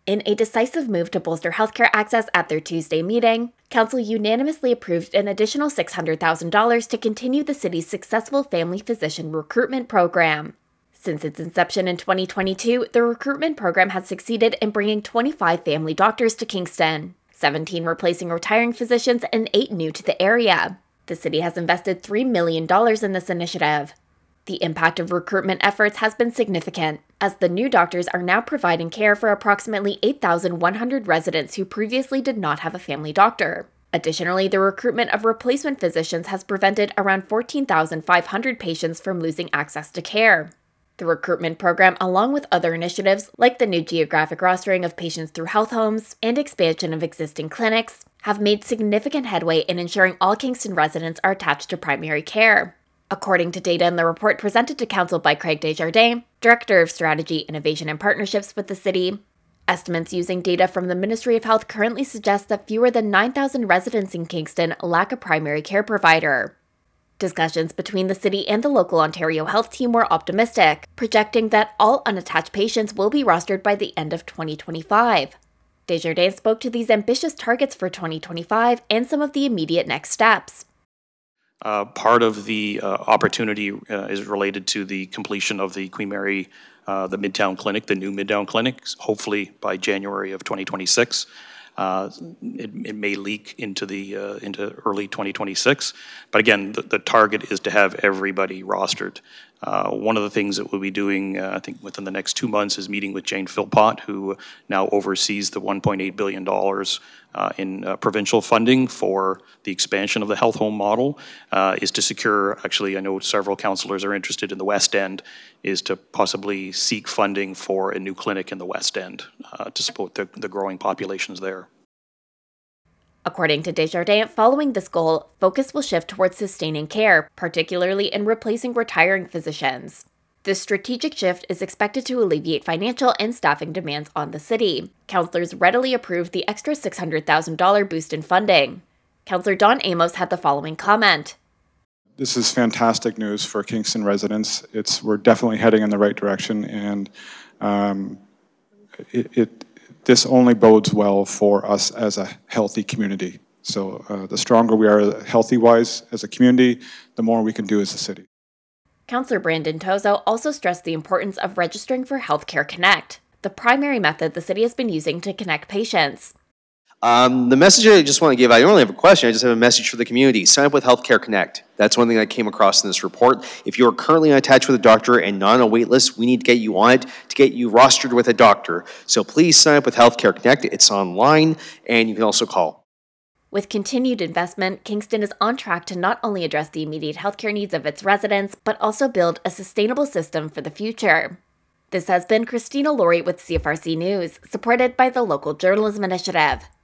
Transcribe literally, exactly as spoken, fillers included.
In a decisive move to bolster healthcare access at their Tuesday meeting, Council unanimously approved an additional six hundred thousand dollars to continue the city's successful family physician recruitment program. Since its inception in twenty twenty-two, the recruitment program has succeeded in bringing twenty-five family doctors to Kingston, seventeen replacing retiring physicians and eight new to the area. The city has invested three million dollars in this initiative. The impact of recruitment efforts has been significant, as the new doctors are now providing care for approximately eight thousand one hundred residents who previously did not have a family doctor. Additionally, the recruitment of replacement physicians has prevented around fourteen thousand five hundred patients from losing access to care. The recruitment program, along with other initiatives like the new geographic rostering of patients through health homes and expansion of existing clinics, have made significant headway in ensuring all Kingston residents are attached to primary care. According to data in the report presented to Council by Craig Desjardins, Director of Strategy, Innovation and Partnerships with the city, estimates using data from the Ministry of Health currently suggest that fewer than nine thousand residents in Kingston lack a primary care provider. Discussions between the city and the local Ontario Health team were optimistic, projecting that all unattached patients will be rostered by the end of twenty twenty-five. Desjardins spoke to these ambitious targets for twenty twenty-five and some of the immediate next steps. Uh, part of the uh, opportunity uh, is related to the completion of the Queen Mary, uh, the Midtown Clinic, the new Midtown Clinic, hopefully by January of twenty twenty-six. Uh, it, it may leak into the uh, into early twenty twenty-six, but again, the, the target is to have everybody rostered. Uh, one of the things that we'll be doing, uh, I think, within the next two months is meeting with Jane Philpott, who now oversees the one point eight billion dollars uh, in uh, provincial funding for the expansion of the health home model, uh, is to secure, actually, I know several councillors are interested in the West End, is to possibly seek funding for a new clinic in the West End uh, to support the, the growing populations there. According to Desjardins, following this goal, focus will shift towards sustaining care, particularly in replacing retiring physicians. This strategic shift is expected to alleviate financial and staffing demands on the city. Councillors readily approved the extra six hundred thousand dollars boost in funding. Councillor Don Amos had the following comment. This is fantastic news for Kingston residents. It's we're definitely heading in the right direction, and um, it, it this only bodes well for us as a healthy community. So uh, the stronger we are healthy-wise as a community, the more we can do as a city. Councillor Brandon Tozo also stressed the importance of registering for Healthcare Connect, the primary method the city has been using to connect patients. Um, the message I just want to give, I don't really have a question, I just have a message for the community. Sign up with Healthcare Connect. That's one thing I came across in this report. If you are currently attached with a doctor and not on a wait list, we need to get you on it to get you rostered with a doctor. So please sign up with Healthcare Connect. It's online, and you can also call. With continued investment, Kingston is on track to not only address the immediate healthcare needs of its residents, but also build a sustainable system for the future. This has been Christina Laurie with C F R C News, supported by the Local Journalism Initiative.